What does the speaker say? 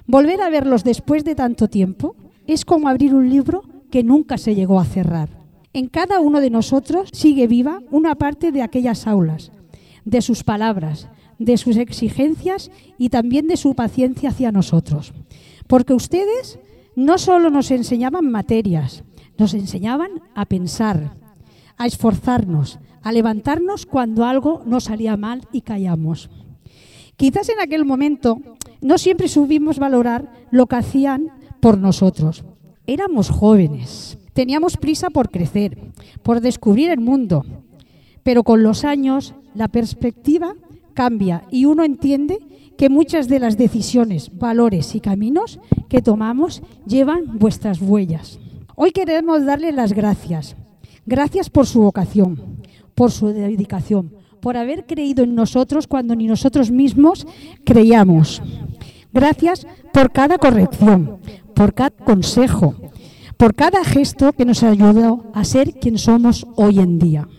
Volver a verlos después de tanto tiempo es como abrir un libro que nunca se llegó a cerrar. En cada uno de nosotros sigue viva una parte de aquellas aulas, de sus palabras, de sus exigencias y también de su paciencia hacia nosotros. Porque ustedes no solo nos enseñaban materias, nos enseñaban a pensar, a esforzarnos, a levantarnos cuando algo nos salía mal y callamos. Quizás en aquel momento no siempre supimos valorar lo que hacían por nosotros. Éramos jóvenes, teníamos prisa por crecer, por descubrir el mundo, pero con los años la perspectiva cambia y uno entiende que muchas de las decisiones, valores y caminos que tomamos llevan vuestras huellas. Hoy queremos darles las gracias. Gracias por su vocación, por su dedicación, por haber creído en nosotros cuando ni nosotros mismos creíamos. Gracias por cada corrección, por cada consejo, por cada gesto que nos ayudó a ser quien somos hoy en día.